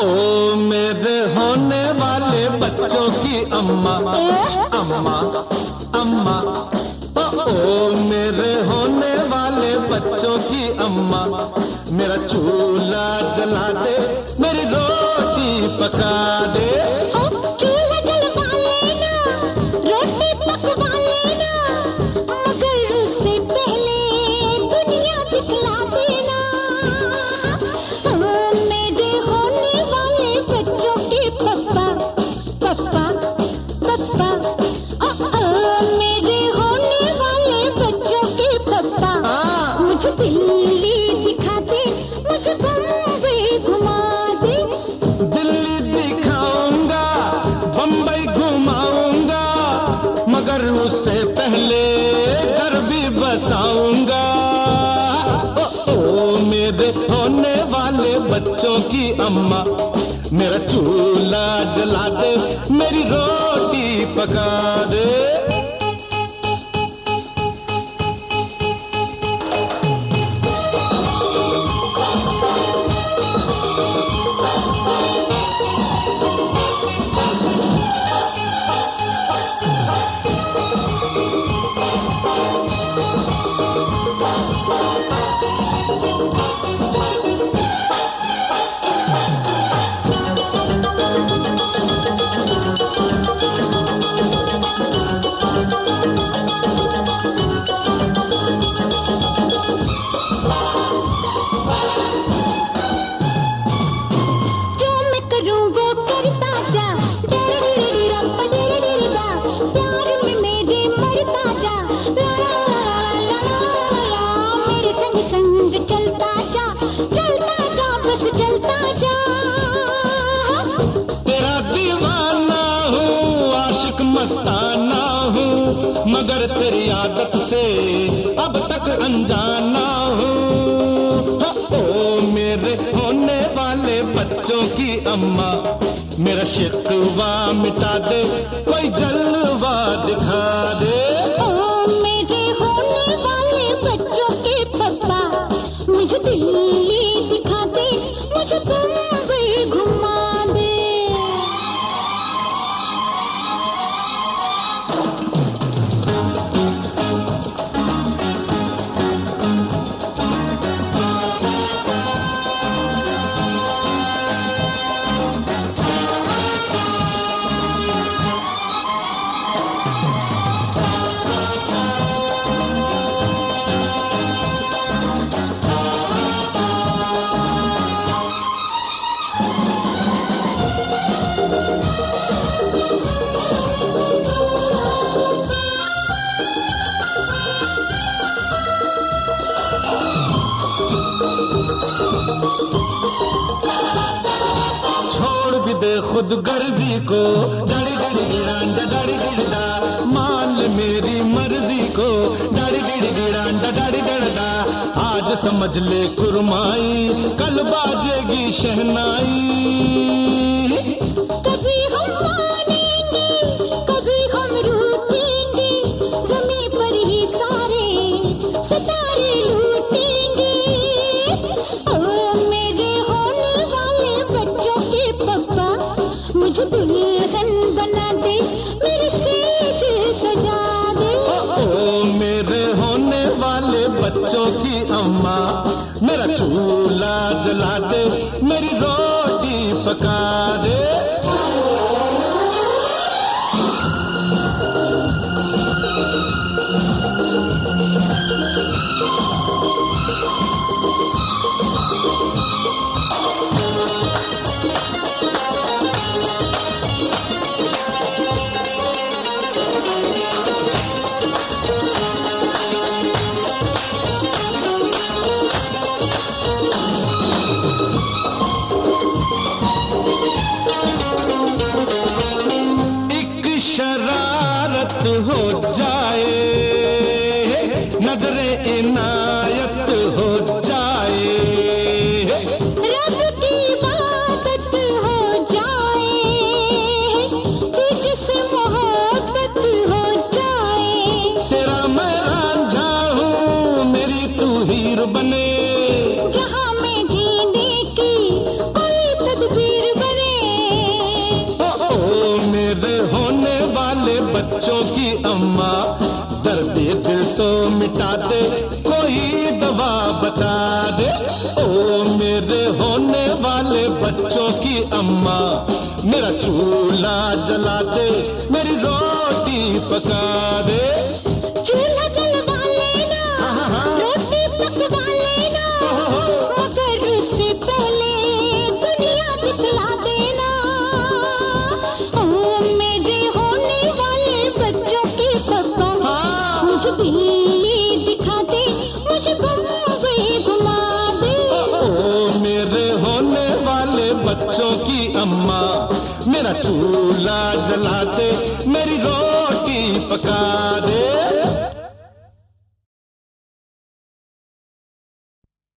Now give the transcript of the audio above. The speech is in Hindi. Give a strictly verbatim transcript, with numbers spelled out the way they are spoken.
ओ मेरे होने वाले बच्चों की अम्मा, अम्मा अम्मा, ओ मेरे होने वाले बच्चों की अम्मा, मेरा चूल्हा जला दे, मेरी रोटी पका दे। चूल्हा जलवा लेना, रोटी पकवा लेना, मगर उससे पहले दुनिया दिखला देना। मेरे होने वाले बच्चों के पप्पा, पप्पा पप्पा, मेरे होने वाले बच्चों के पप्पा, मुझे दिल्ली दिखा दे, मुझे बम्बई घुमा दे। दिल्ली दिखाऊंगा, बम्बई घुमाऊंगा, मगर उससे पहले घर भी बसाऊंगा। ओ, ओ मेरे होने वाले बच्चों की अम्मा, मेरा चूल्हा जला दे, मेरी रोटी पका दे। मस्ताना हूँ, मगर तेरी आदत से अब तक अनजाना हूँ। ओ मेरे होने वाले बच्चों की अम्मा, मेरा शिकवा मिटा दे, कोई जलवा दिखा दे। ओ मेरे होने वाले बच्चों के पप्पा, मुझे दिल्ली दिखा दे, मुझे बम्बई घुमा दे। छोड़ भी दे खुद गर्जी को, डड़ी डड़ी गिड़ांडा डड़ी डिड़दा, मान ले मेरी मर्जी को, डड़ी डड़ी गिड़ांडा डड़ी डड़दा। आज समझ ले कुरमाई, कल बाजेगी शहनाई। कभी हम मानेंगे, कभी हम रूठेंगे, जमीन पर ही सारे सितारे लूटेंगे। ओ मेरे होने वाले बच्चों के पप्पा, मुझे दुल्हन बना दे, मेरे सेज सजा दे। ओ मेरे होने वाले बच्चों की अम्मा, मेरा चूल्हा जला दे, मेरी रोटी पका दे। बच्चों की अम्मा, दर्द दिल तो मिटा दे, कोई दवा बता दे। ओ मेरे होने वाले बच्चों की अम्मा, मेरा चूल्हा जला दे, मेरी रोटी पका दे। चूल्हा जलवा लेना, रोटी पकवा लेना, मगर उससे पहले दुनिया दिखला देना। ओ मेरे होने वाले बच्चों के पापा, मुझे दिल्ली दिखा दे, मुझे बम्बई घुमा दे। ओ मेरे होने वाले बच्चों की अम्मा, मेरा चूल्हा जला दे, मेरी रोटी पका दे।